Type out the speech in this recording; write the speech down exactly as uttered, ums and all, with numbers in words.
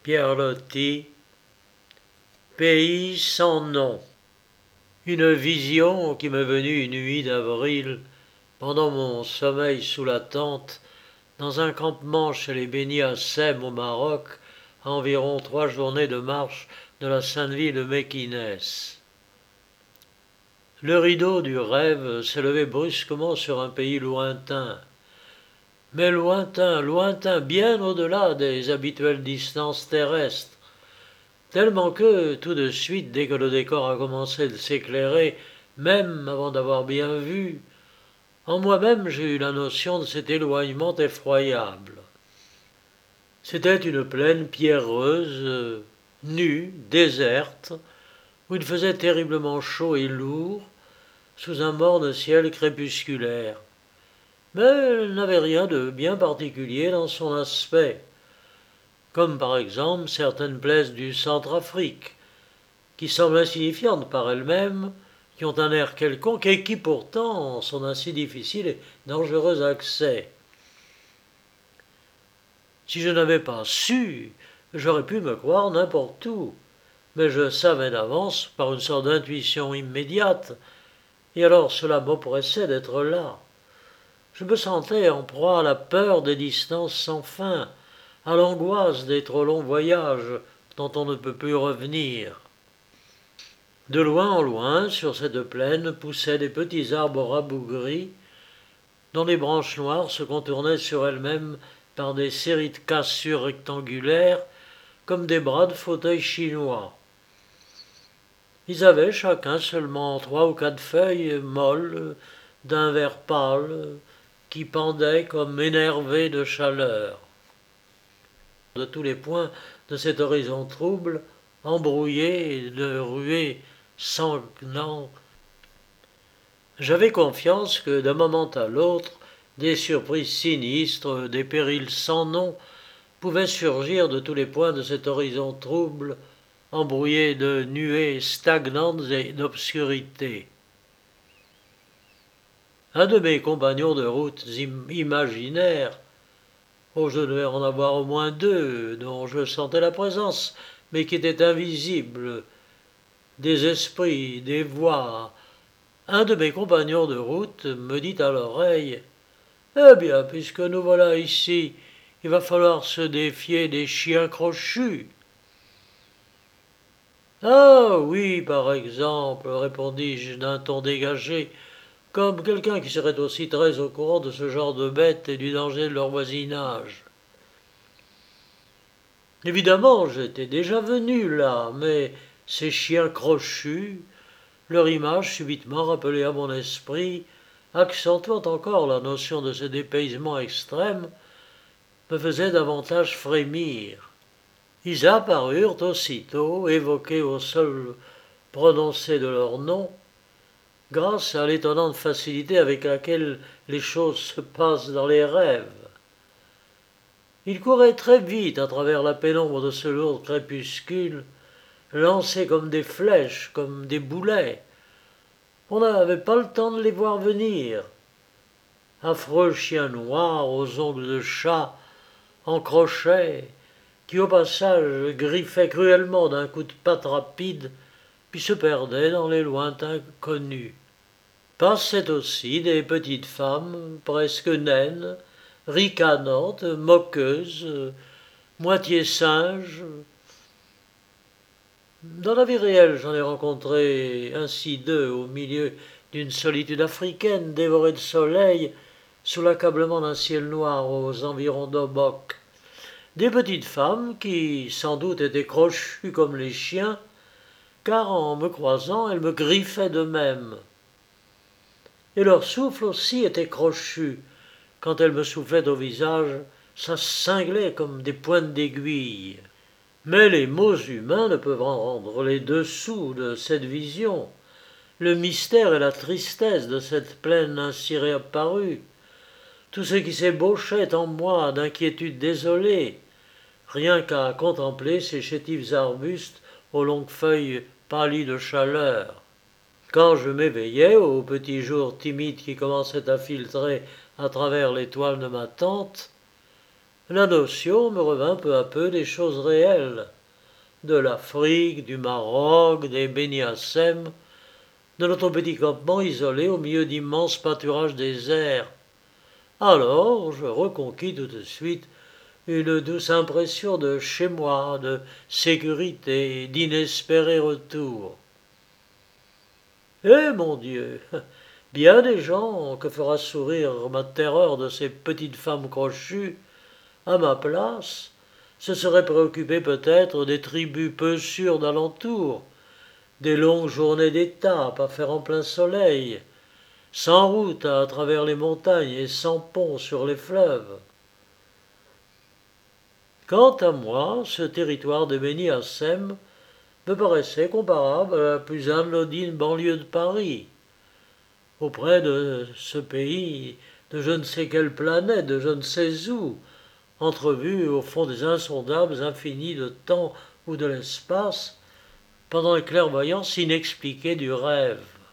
Pierre Loti, Pays sans nom. Une vision qui m'est venue une nuit d'avril, pendant mon sommeil sous la tente, dans un campement chez les Beni Hassem au Maroc, à environ trois journées de marche de la sainte ville de Mékinès. Le rideau du rêve s'est levé brusquement sur un pays lointain, mais lointain, lointain, bien au-delà des habituelles distances terrestres, tellement que, tout de suite, dès que le décor a commencé de s'éclairer, même avant d'avoir bien vu, en moi-même j'ai eu la notion de cet éloignement effroyable. C'était une plaine pierreuse, nue, déserte, où il faisait terriblement chaud et lourd, sous un morne ciel crépusculaire. Mais elle n'avait rien de bien particulier dans son aspect, comme par exemple certaines plaises du Centrafrique, qui semblent insignifiantes par elles-mêmes, qui ont un air quelconque et qui pourtant sont d'un si difficile et dangereux accès. Si je n'avais pas su, j'aurais pu me croire n'importe où, mais je savais d'avance, par une sorte d'intuition immédiate, et alors cela m'oppressait d'être là. Je me sentais en proie à la peur des distances sans fin, à l'angoisse des trop longs voyages dont on ne peut plus revenir. De loin en loin, sur cette plaine, poussaient des petits arbres rabougris, dont les branches noires se contournaient sur elles-mêmes par des séries de cassures rectangulaires, comme des bras de fauteuils chinois. Ils avaient chacun seulement trois ou quatre feuilles molles, d'un vert pâle, qui pendaient comme énervées de chaleur. De tous les points de cet horizon trouble, embrouillé de ruées sanglants, j'avais confiance que d'un moment à l'autre, des surprises sinistres, des périls sans nom, pouvaient surgir de tous les points de cet horizon trouble, embrouillé de nuées stagnantes et d'obscurité. Un de mes compagnons de route imaginaires, oh je devais en avoir au moins deux, dont je sentais la présence, mais qui étaient invisibles, des esprits, des voix. Un de mes compagnons de route me dit à l'oreille « Eh bien, puisque nous voilà ici, il va falloir se défier des chiens crochus. » « Ah oui, par exemple, répondis-je d'un ton dégagé, comme quelqu'un qui serait aussi très au courant de ce genre de bêtes et du danger de leur voisinage. Évidemment, j'étais déjà venu là, mais ces chiens crochus, leur image subitement rappelée à mon esprit, accentuant encore la notion de ce dépaysement extrême, me faisait davantage frémir. Ils apparurent aussitôt, évoqués au seul prononcé de leur nom, grâce à l'étonnante facilité avec laquelle les choses se passent dans les rêves. Ils couraient très vite à travers la pénombre de ce lourd crépuscule, lancés comme des flèches, comme des boulets. On n'avait pas le temps de les voir venir. Affreux chiens noirs aux ongles de chat, en crochet, qui au passage griffaient cruellement d'un coup de patte rapide, puis se perdaient dans les lointains connus. Passaient aussi des petites femmes, presque naines, ricanantes, moqueuses, moitié singes. Dans la vie réelle, j'en ai rencontré ainsi deux au milieu d'une solitude africaine dévorée de soleil, sous l'accablement d'un ciel noir aux environs d'Obok. Des petites femmes qui, sans doute, étaient crochues comme les chiens, car en me croisant, elles me griffaient d'eux-mêmes. Et leur souffle aussi était crochu. Quand elles me soufflaient au visage, ça cinglait comme des pointes d'aiguille. Mais les mots humains ne peuvent rendre les dessous de cette vision, le mystère et la tristesse de cette plaine ainsi réapparue, tout ce qui s'ébauchait en moi d'inquiétude désolée, rien qu'à contempler ces chétifs arbustes aux longues feuilles pâlies de chaleur. Quand je m'éveillais au petit jour timide qui commençait à filtrer à travers les toiles de ma tente, la notion me revint peu à peu des choses réelles, de l'Afrique, du Maroc, des Beni Hassem, de notre petit campement isolé au milieu d'immenses pâturages déserts. Alors je reconquis tout de suite une douce impression de chez moi, de sécurité, d'inespéré retour. Eh mon Dieu, bien des gens que fera sourire ma terreur de ces petites femmes crochues, à ma place, se seraient préoccupés peut-être des tribus peu sûres d'alentour, des longues journées d'étape à faire en plein soleil, sans route à travers les montagnes et sans pont sur les fleuves. Quant à moi, ce territoire de Beni Hassem me paraissait comparable à la plus anodine banlieue de Paris. Auprès de ce pays, de je ne sais quelle planète, de je ne sais où, entrevu au fond des insondables infinis de temps ou de l'espace, pendant les clairvoyances inexpliquées du rêve.